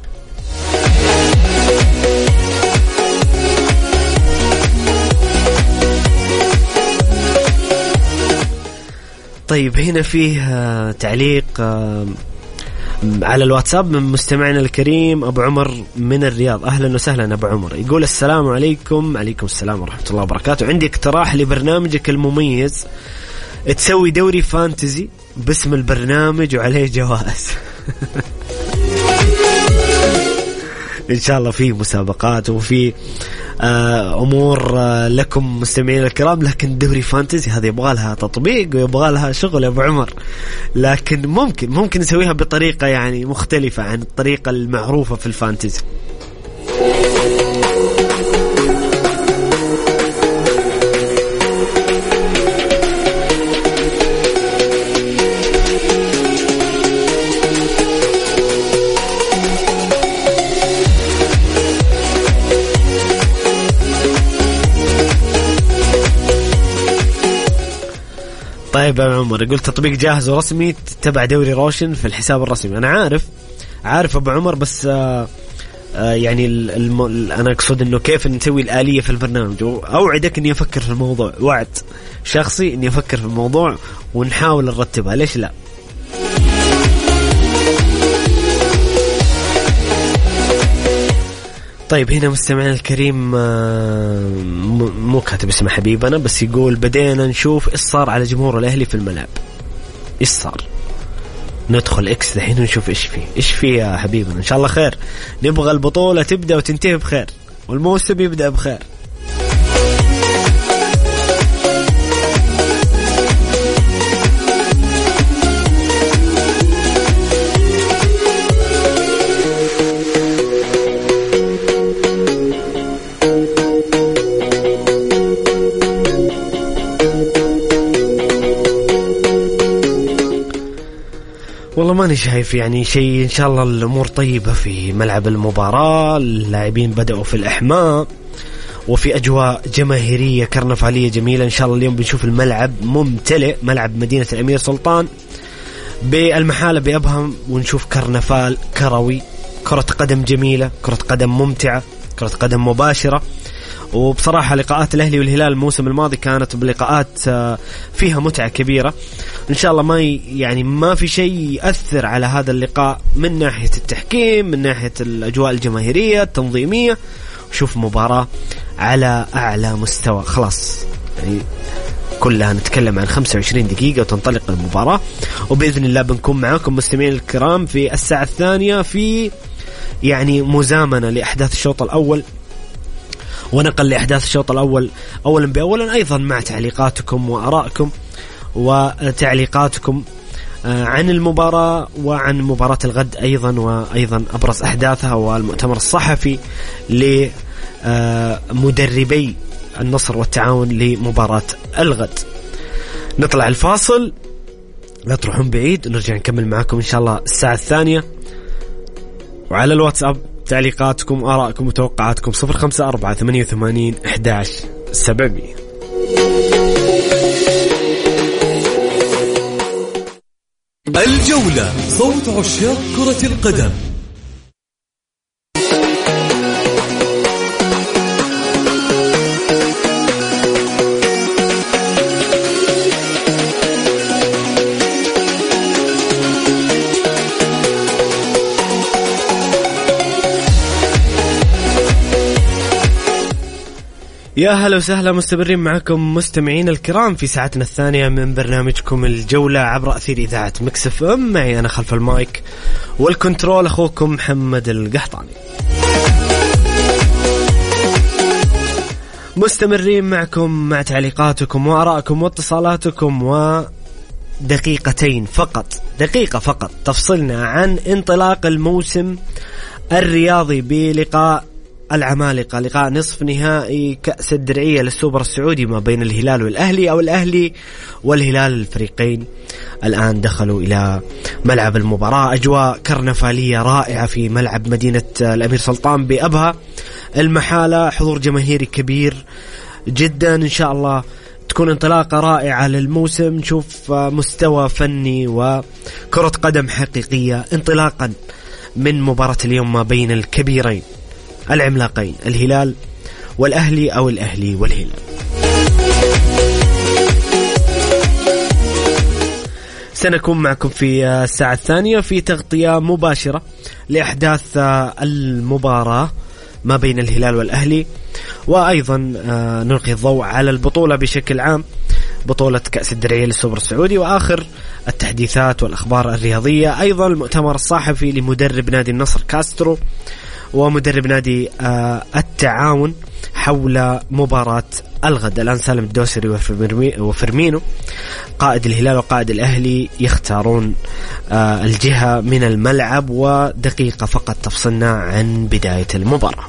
طيب هنا فيه تعليق على الواتساب من مستمعنا الكريم أبو عمر من الرياض. أهلا وسهلا أبو عمر، يقول السلام عليكم. عليكم السلام ورحمة الله وبركاته. عندي اقتراح لبرنامجك المميز، تسوي دوري فانتزي باسم البرنامج وعليه جوائز. إن شاء الله في مسابقات وفي أمور لكم مستمعين الكرام، لكن دوري فانتزي هذه يبغى لها تطبيق ويبغى لها شغل يا أبو عمر، لكن ممكن نسويها بطريقة يعني مختلفة عن الطريقة المعروفة في الفانتزي. طيب يا عمر، يقول تطبيق جاهز ورسمي تبع دوري روشن في الحساب الرسمي. أنا عارف أبو عمر، بس يعني أنا أقصد إنه كيف نسوي الآلية في البرنامج، وأوعدك إني أفكر في الموضوع، وعد شخصي إني أفكر في الموضوع ونحاول نرتبها، ليش لا. طيب هنا مستمعنا الكريم مو كاتب اسمه حبيبنا، بس يقول بدينا نشوف إيش صار على جمهور الأهلي في الملعب. إيش صار؟ ندخل إكس الحين ونشوف إيش فيه يا حبيبنا. إن شاء الله خير، نبغى البطولة تبدأ وتنتهي بخير، والموسم يبدأ بخير. والله ماني شايف يعني شيء، إن شاء الله الأمور طيبة في ملعب المباراة، اللاعبين بدأوا في الإحماء وفي أجواء جماهيرية كرنفالية جميلة. إن شاء الله اليوم بنشوف الملعب ممتلئ، ملعب مدينة الأمير سلطان بالمحالة بأبهم، ونشوف كرنفال كروي، كرة قدم جميلة، كرة قدم ممتعة، كرة قدم مباشرة. وبصراحة لقاءات الأهلي والهلال الموسم الماضي كانت بلقاءات فيها متعة كبيرة. إن شاء الله ما في شيء يأثر على هذا اللقاء من ناحية التحكيم، من ناحية الأجواء الجماهيرية التنظيمية. وشوف مباراة على أعلى مستوى. خلاص يعني كلها نتكلم عن 25 دقيقة وتنطلق المباراة، وبإذن الله بنكون معاكم مستمعين الكرام في الساعة الثانية في يعني مزامنة لأحداث الشوط الأول ونقل لأحداث الشوط الأول أولا بأولا، أيضا مع تعليقاتكم وآرائكم وتعليقاتكم عن المباراة وعن مباراة الغد أيضا، وأيضا أبرز أحداثها والمؤتمر الصحفي لمدربي النصر والتعاون لمباراة الغد. نطلع الفاصل، لا تروحون بعيد، نرجع نكمل معكم إن شاء الله الساعة الثانية. وعلى الواتساب تعليقاتكم وآرائكم وتوقعاتكم 0548811700. الجولة، صوت عشاق كرة القدم. يا هلا وسهلا، مستمرين معكم مستمعين الكرام في ساعتنا الثانية من برنامجكم الجولة عبر أثير إذاعة ميكس اف ام. معي أنا خلف المايك والكنترول أخوكم محمد القحطاني. مستمرين معكم مع تعليقاتكم وآرائكم واتصالاتكم، ودقيقتين فقط، دقيقة فقط تفصلنا عن انطلاق الموسم الرياضي بلقاء العمالقة، لقاء نصف نهائي كأس الدرعية للسوبر السعودي ما بين الهلال والأهلي، أو الأهلي والهلال. الفريقين الآن دخلوا إلى ملعب المباراة، أجواء كرنفالية رائعة في ملعب مدينة الأمير سلطان بأبها المحالة، حضور جماهيري كبير جدا. إن شاء الله تكون انطلاقة رائعة للموسم، نشوف مستوى فني وكرة قدم حقيقية انطلاقا من مباراة اليوم ما بين الكبيرين العملاقين الهلال والأهلي، أو الأهلي والهلال. سنكون معكم في الساعة الثانية في تغطية مباشرة لأحداث المباراة ما بين الهلال والأهلي، وأيضا نلقي الضوء على البطولة بشكل عام، بطولة كأس الدرعية للسوبر السعودي، وآخر التحديثات والأخبار الرياضية. أيضا المؤتمر الصحفي لمدرب نادي النصر كاسترو ومدرب نادي التعاون حول مباراة الغد. الآن سالم الدوسري وفرمينو قائد الهلال وقائد الأهلي يختارون الجهة من الملعب، ودقيقة فقط تفصلنا عن بداية المباراة.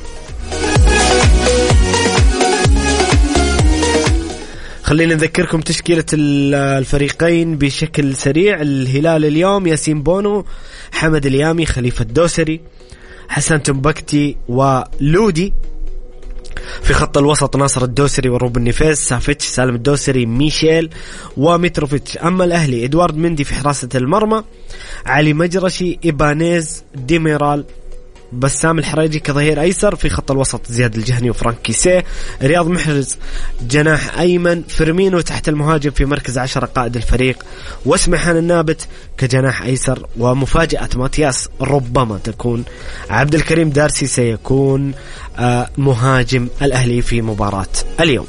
خلينا نذكركم تشكيلة الفريقين بشكل سريع. الهلال اليوم ياسين بونو، حمد اليامي، خليفة الدوسري، حسن تنبكتي ولودي. في خط الوسط ناصر الدوسري وروبن نيفيس، سافيتش، سالم الدوسري، ميشيل وميتروفيتش. أما الأهلي إدوارد مندي في حراسة المرمى، علي مجرشي، إيبانيز، ديميرال، بسام الحريجي كظهير أيسر. في خط الوسط زياد الجهني وفرانك كيسيه، رياض محرز جناح أيمن، فيرمينو تحت المهاجم في مركز 10 قائد الفريق، واسمحان النابت كجناح أيسر. ومفاجأة ماتياس ربما تكون عبد الكريم دارسي سيكون مهاجم الأهلي في مباراة اليوم.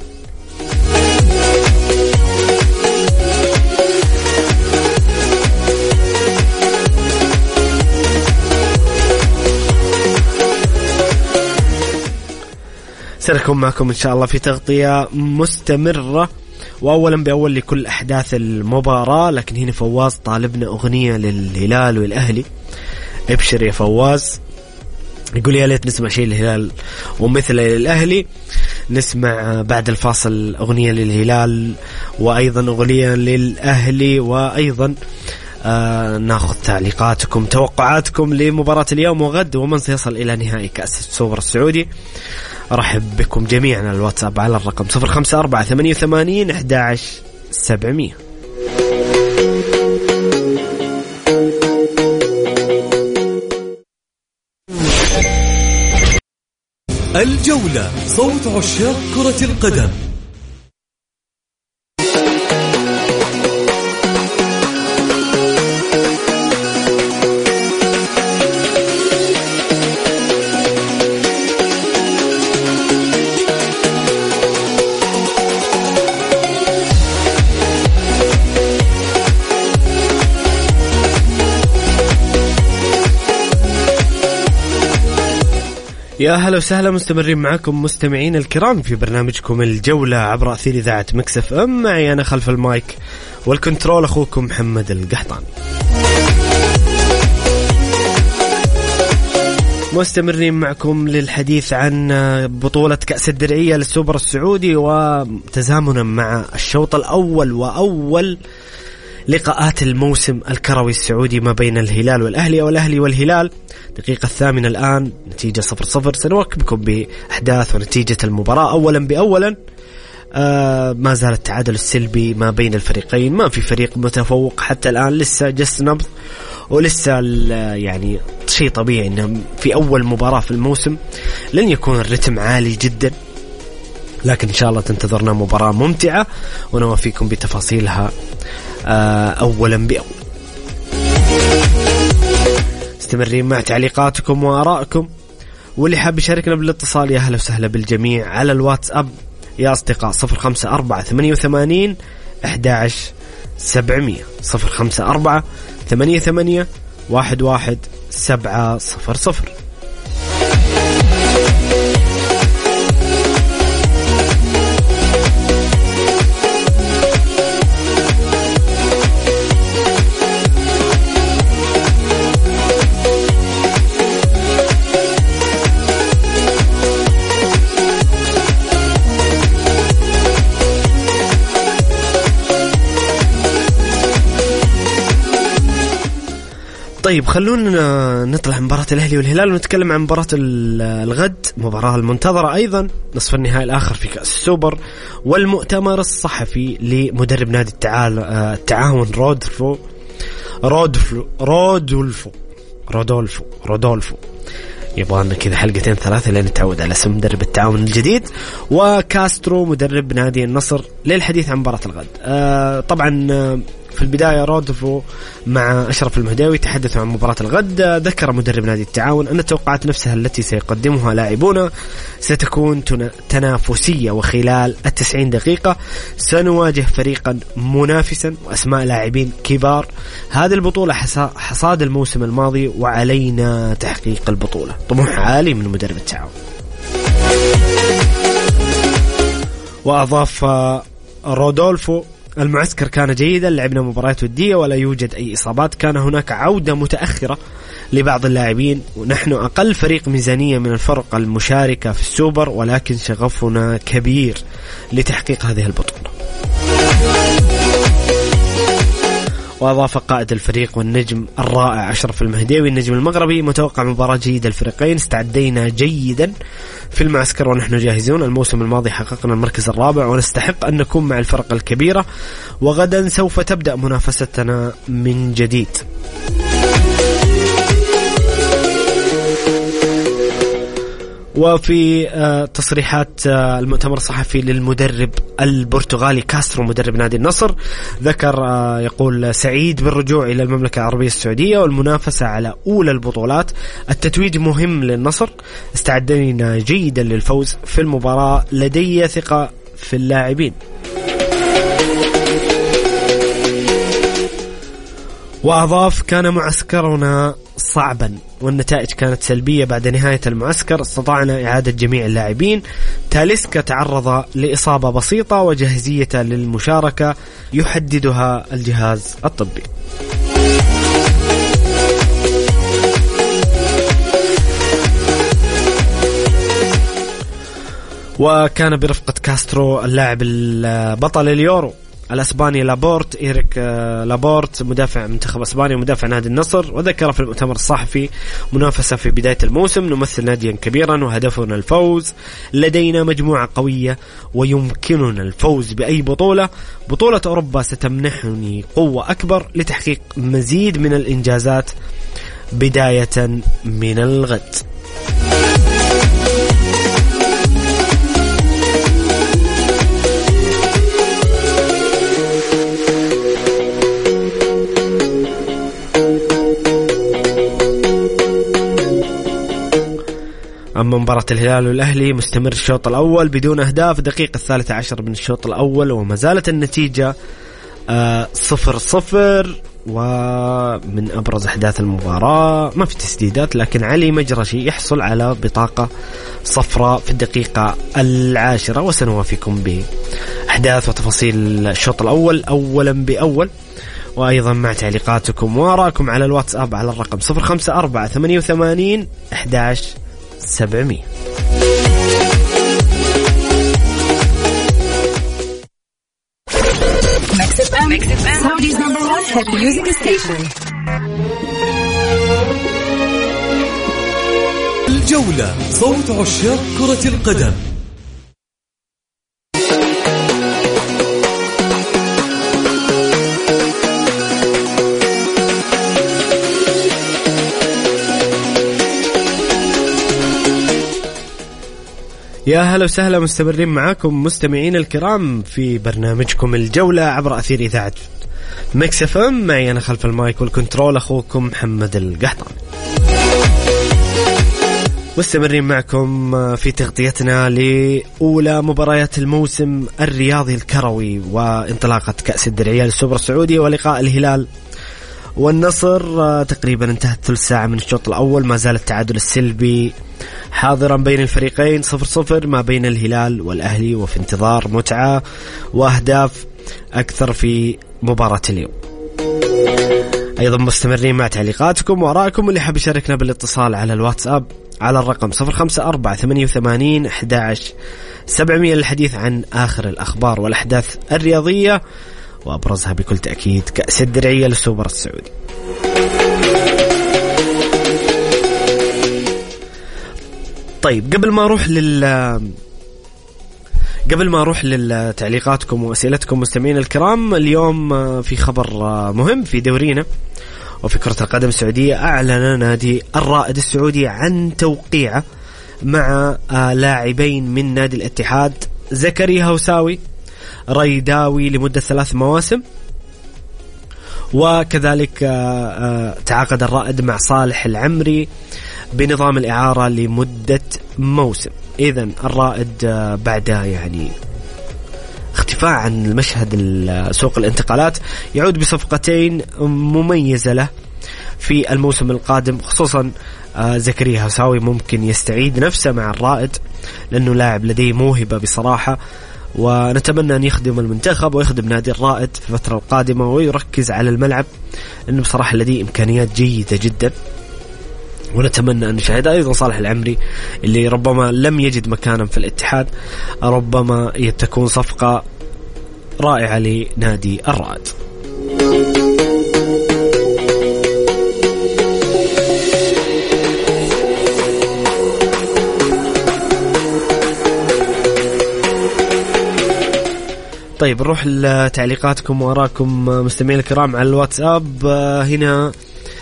سنكون معكم إن شاء الله في تغطية مستمرة، وأولا بأول لكل أحداث المباراة. لكن هنا فواز طالبنا أغنية للهلال والأهلي. ابشر يا فواز، يقول يا ليت نسمع شيء للهلال ومثله للأهلي. نسمع بعد الفاصل أغنية للهلال وأيضا أغنية للأهلي، وأيضا ناخذ تعليقاتكم توقعاتكم لمباراة اليوم وغد، ومن سيصل إلى نهائي كأس السوبر السعودي. أرحب بكم جميعا على الواتساب على الرقم 0548811700. الجولة، صوت عشاق كرة القدم. يا هلا وسهلا، مستمرين معكم مستمعين الكرام في برنامجكم الجولة عبر أثير إذاعة مكس اف ام. معي أنا خلف المايك والكنترول أخوكم محمد القحطاني. مستمرين معكم للحديث عن بطولة كأس الدرعية للسوبر السعودي، وتزامنا مع الشوط الأول وأول لقاءات الموسم الكروي السعودي ما بين الهلال والأهلي والأهلي والهلال. دقيقة 8 الآن، نتيجة 0-0. سنواكبكم بأحداث ونتيجة المباراة أولا بأولا. ما زال التعادل السلبي ما بين الفريقين، ما في فريق متفوق حتى الآن، لسه جس نبض ولسه يعني شيء طبيعي إنه في أول مباراة في الموسم لن يكون الرتم عالي جدا، لكن إن شاء الله تنتظرنا مباراة ممتعة ونوافيكم بتفاصيلها أولا بأول. مستمرين مع تعليقاتكم وآرائكم، واللي حاب يشاركنا بالاتصال يا أهلا وسهلا بالجميع على الواتساب يا أصدقاء 054-88-11-700 054-88-11-700. طيب خلونا نطلع مباراة الأهلي والهلال ونتكلم عن مباراة الغد، مباراة المنتظرة أيضا، نصف النهائي الآخر في كأس السوبر، والمؤتمر الصحفي لمدرب نادي التعاون رودولفو. يبغانا كذا حلقتين ثلاثة لين نتعود على اسم مدرب التعاون الجديد، وكاسترو مدرب نادي النصر، للحديث عن مباراة الغد. طبعا في البداية رودولفو مع أشرف المهداوي تحدثوا عن مباراة الغد. ذكر مدرب نادي التعاون أن التوقعات نفسها التي سيقدمها لاعبون ستكون تنافسية، وخلال 90 دقيقة سنواجه فريقا منافسا وأسماء لاعبين كبار. هذه البطولة حصاد الموسم الماضي وعلينا تحقيق البطولة. طموح عالي من مدرب التعاون. وأضاف رودولفو: المعسكر كان جيدا، لعبنا مباريات ودية ولا يوجد أي إصابات، كان هناك عودة متأخرة لبعض اللاعبين، ونحن أقل فريق ميزانية من الفرق المشاركة في السوبر، ولكن شغفنا كبير لتحقيق هذه البطولة. وأضاف قائد الفريق والنجم الرائع أشرف المهداوي النجم المغربي: متوقع مباراة جيدة الفريقين، استعدينا جيدا في المعسكر ونحن جاهزون، الموسم الماضي حققنا المركز الرابع ونستحق أن نكون مع الفرق الكبيرة، وغدا سوف تبدأ منافستنا من جديد. وفي تصريحات المؤتمر الصحفي للمدرب البرتغالي كاسترو مدرب نادي النصر، ذكر يقول: سعيد بالرجوع إلى المملكة العربية السعودية والمنافسة على أولى البطولات، التتويج مهم للنصر، استعدنا جيدا للفوز في المباراة، لدي ثقة في اللاعبين. وأضاف: كان معسكرنا صعبا والنتائج كانت سلبية، بعد نهاية المعسكر استطعنا إعادة جميع اللاعبين، تاليسكا تعرض لإصابة بسيطة وجاهزية للمشاركة يحددها الجهاز الطبي. وكان برفقة كاسترو اللاعب البطل اليورو الأسباني لابورت، إيريك لابورت، مدافع منتخب أسبانيا ومدافع نادي النصر. وذكر في المؤتمر الصحفي: منافسة في بداية الموسم، نمثل ناديا كبيرا وهدفنا الفوز، لدينا مجموعة قوية ويمكننا الفوز بأي بطولة، بطولة أوروبا ستمنحني قوة أكبر لتحقيق مزيد من الإنجازات بداية من الغد. أما مباراة الهلال والأهلي مستمر الشوط الأول بدون أهداف، دقيقة 13 من الشوط الأول وما زالت النتيجة 0-0. ومن أبرز أحداث المباراة ما في تسديدات، لكن علي مجرشي يحصل على بطاقة صفراء في الدقيقة 10. وسنوافيكم بأحداث وتفاصيل الشوط الأول أولا بأول، وأيضا مع تعليقاتكم وآراءكم على الواتساب على الرقم 0548811700. Saudi's number one hit music station. الجولة، صوت عشاق كرة القدم. يا هلا وسهلا، مستمرين معاكم مستمعين الكرام في برنامجكم الجولة عبر أثير إذاعة ميكس اف ام. معي أنا خلف المايك والكنترول أخوكم محمد القحطاني. مستمرين معكم في تغطيتنا لأولى مباريات الموسم الرياضي الكروي وانطلاقة كأس الدرعية للسوبر السعودي ولقاء الهلال والنصر. تقريبا انتهت ثلث ساعة من الشوط الأول، ما زال التعادل السلبي حاضرا بين الفريقين 0-0 ما بين الهلال والأهلي، وفي انتظار متعة وأهداف أكثر في مباراة اليوم. أيضا مستمرين مع تعليقاتكم وآرائكم، واللي حاب يشاركنا بالاتصال على الواتساب على الرقم 0548811700 للحديث عن آخر الأخبار والأحداث الرياضية وأبرزها بكل تأكيد كأس الدرعية للسوبر السعودي. طيب قبل ما أروح للتعليقاتكم وأسئلتكم مستمعين الكرام، اليوم في خبر مهم في دورينا وفي كرة القدم السعودية. أعلن نادي الرائد السعودي عن توقيعه مع لاعبين من نادي الاتحاد، زكريا هوساوي ريداوي لمدة 3 مواسم، وكذلك تعاقد الرائد مع صالح العمري بنظام الإعارة لمدة موسم. إذن الرائد بعد يعني اختفاء عن المشهد سوق الانتقالات يعود بصفقتين مميزة له في الموسم القادم، خصوصا زكريا هوساوي ممكن يستعيد نفسه مع الرائد لأنه لاعب لديه موهبة بصراحة، ونتمنى أن يخدم المنتخب ويخدم نادي الرائد في الفترة القادمة ويركز على الملعب، لأنه بصراحة لديه إمكانيات جيدة جدا، ونتمنى أن نشاهد أيضا صالح العمري اللي ربما لم يجد مكانا في الاتحاد، ربما تكون صفقة رائعة لنادي الرائد. طيب نروح لتعليقاتكم وآراءكم مستمعين الكرام على الواتساب. هنا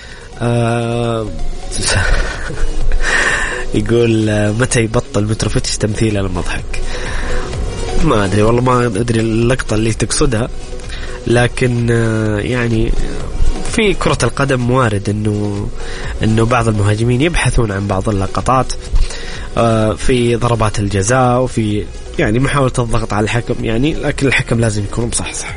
يقول متى يبطل متروفيتش تمثيل المضحك؟ ما أدري والله، ما أدري اللقطة اللي تقصدها، لكن يعني في كرة القدم وارد إنه بعض المهاجمين يبحثون عن بعض اللقطات في ضربات الجزاء وفي يعني محاولة الضغط على الحكم يعني، لكن الحكم لازم يكون مصحصح.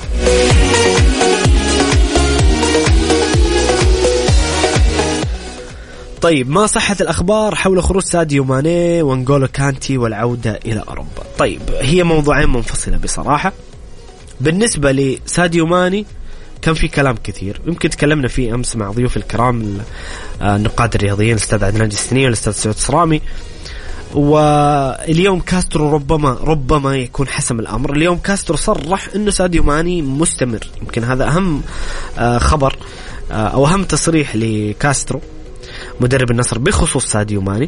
طيب ما صحت الأخبار حول خروج ساديو ماني وانغولو كانتي والعودة إلى أوروبا؟ طيب هي موضوعين منفصلة بصراحة. بالنسبة لساديو ماني كان في كلام كثير، يمكن تكلمنا فيه أمس مع ضيوف الكرام النقاد الرياضيين الأستاذ عدنان جستني والأستاذ سعود صرامي، واليوم كاسترو ربما يكون حسم الأمر. اليوم كاسترو صرح أنه ساديو ماني مستمر، يمكن هذا أهم خبر أو أهم تصريح لكاسترو مدرب النصر بخصوص ساديو ماني.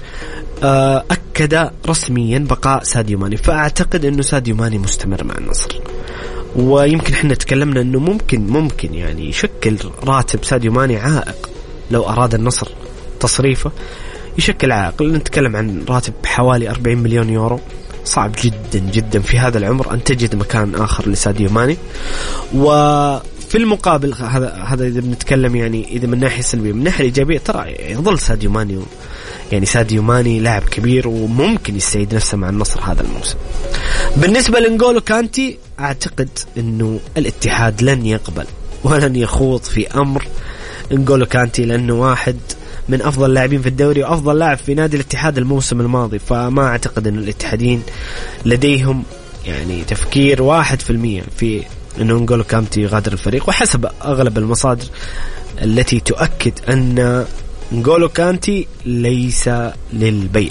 أكد رسميا بقاء ساديو ماني، فأعتقد أنه ساديو ماني مستمر مع النصر. ويمكن احنا تكلمنا أنه ممكن يعني يشكل راتب ساديو ماني عائق لو أراد النصر تصريفه، يشكل عائق، لأن نتكلم عن راتب حوالي 40 مليون يورو. صعب جدا جدا في هذا العمر أن تجد مكان آخر لساديو ماني. وفي المقابل هذا إذا بنتكلم يعني إذا من ناحية سلبية، من ناحية إيجابية ترى يظل ساديو ماني يعني ساديو ماني لاعب كبير وممكن يستعيد نفسه مع النصر هذا الموسم. بالنسبة لنغولو كانتي أعتقد أنه الاتحاد لن يقبل ولن يخوض في أمر نغولو كانتي، لأنه واحد من أفضل لاعبين في الدوري وأفضل لاعب في نادي الاتحاد الموسم الماضي، فما أعتقد أن الاتحادين لديهم يعني تفكير 1% في أنه نغولو كانتي يغادر الفريق. وحسب أغلب المصادر التي تؤكد أن نغولو كانتي ليس للبيع.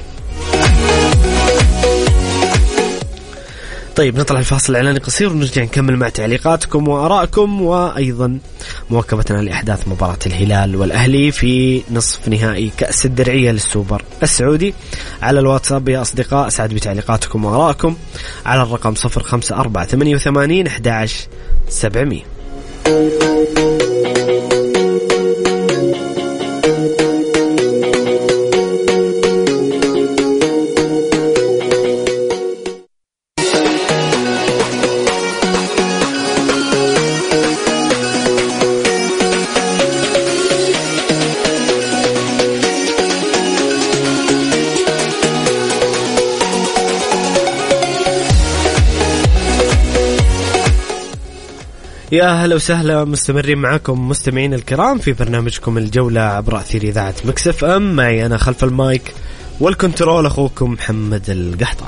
طيب نطلع الفاصل الإعلاني قصير ونرجع نكمل مع تعليقاتكم وآرائكم، وأيضا مواكبتنا لأحداث مباراة الهلال والأهلي في نصف نهائي كأس الدرعية للسوبر السعودي. على الواتساب يا أصدقاء أسعد بتعليقاتكم وآرائكم على الرقم 0548811700. يا هلا وسهلا، مستمرين معكم مستمعين الكرام في برنامجكم الجولة عبر أثير إذاعة مكس اف ام. معي أنا خلف المايك والكنترول أخوكم محمد القحطان.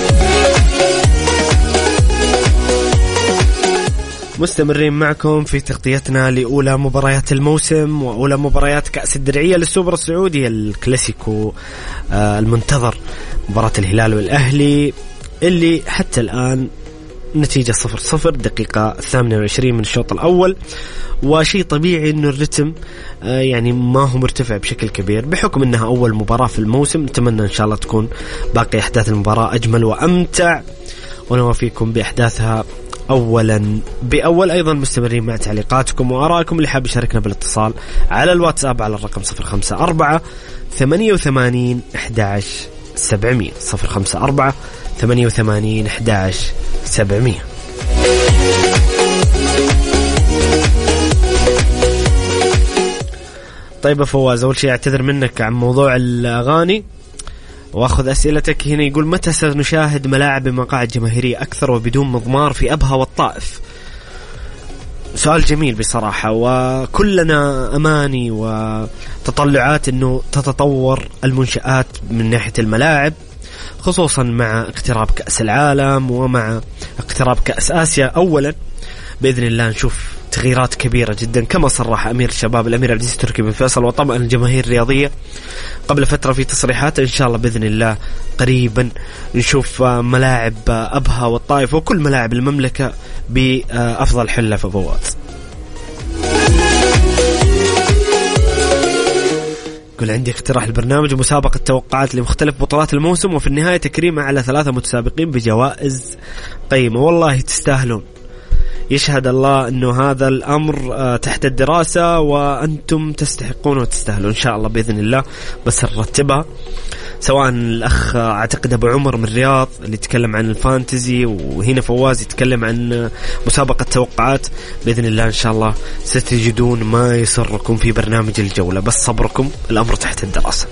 مستمرين معكم في تغطيتنا لأولى مباريات الموسم وأولى مباريات كأس الدرعية للسوبر السعودي، الكلاسيكو المنتظر، مباراة الهلال والأهلي اللي حتى الآن نتيجة 0-0 دقيقة 28 من الشوط الأول. وشيء طبيعي أنه الرتم يعني ما هو مرتفع بشكل كبير بحكم أنها أول مباراة في الموسم. نتمنى إن شاء الله تكون باقي أحداث المباراة أجمل وأمتع ونوافيكم بأحداثها أولا بأول. أيضا مستمرين مع تعليقاتكم وآرائكم. اللي حاب يشاركنا بالاتصال على الواتساب على الرقم 054-88-11-700 054-88-11-700. طيب فواز، أول شيء أعتذر منك عن موضوع الأغاني وأخذ أسئلتك. هنا يقول متى سنشاهد ملاعب بمقاعد جماهيرية أكثر وبدون مضمار في أبها والطائف؟ سؤال جميل بصراحة، وكلنا أماني وتطلعات أنه تتطور المنشآت من ناحية الملاعب، خصوصا مع اقتراب كأس العالم ومع اقتراب كأس آسيا. أولا بإذن الله نشوف تغييرات كبيرة جدا كما صرح أمير الشباب الأمير عبد العزيز التركي بن فيصل وطبعا الجماهير الرياضية قبل فترة في تصريحات. إن شاء الله بإذن الله قريبا نشوف ملاعب أبها والطائف وكل ملاعب المملكة بأفضل حلة في فواز. قل عندي اقتراح البرنامج ومسابقة توقعات لمختلف بطولات الموسم، وفي النهاية تكريم على 3 متسابقين بجوائز قيمة. والله تستاهلون، يشهد الله أنه هذا الأمر تحت الدراسة وأنتم تستحقون وتستاهلون إن شاء الله بإذن الله. بس نرتبها، سواء الأخ أعتقد أبو عمر من الرياض اللي يتكلم عن الفانتزي، وهنا فواز يتكلم عن مسابقة توقعات. بإذن الله إن شاء الله ستجدون ما يسركم في برنامج الجولة، بس صبركم، الأمر تحت الدراسة.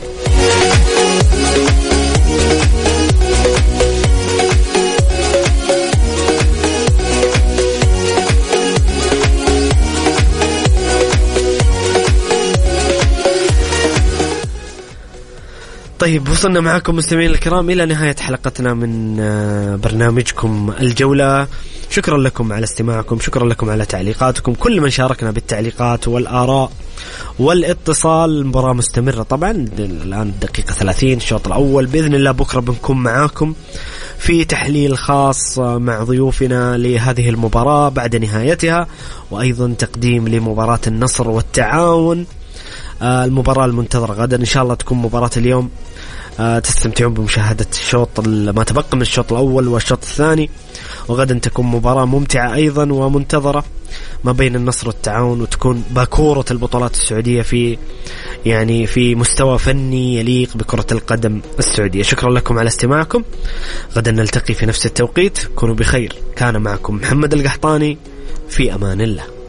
طيب وصلنا معكم مستمعين الكرام إلى نهاية حلقتنا من برنامجكم الجولة. شكرا لكم على استماعكم، شكرا لكم على تعليقاتكم، كل من شاركنا بالتعليقات والآراء والاتصال. المباراة مستمرة طبعا، الآن الدقيقة 30 الشوط الأول. بإذن الله بكرة بنكون معاكم في تحليل خاص مع ضيوفنا لهذه المباراة بعد نهايتها، وأيضا تقديم لمباراة النصر والتعاون، المباراة المنتظرة غدا. إن شاء الله تكون مباراة اليوم تستمتعون بمشاهدة الشوط ما تبقى من الشوط الأول والشوط الثاني، وغدا تكون مباراة ممتعة أيضا ومنتظرة ما بين النصر والتعاون، وتكون باكورة البطولات السعودية في مستوى فني يليق بكرة القدم السعودية. شكرا لكم على استماعكم، غدا نلتقي في نفس التوقيت، كونوا بخير. كان معكم محمد القحطاني، في أمان الله.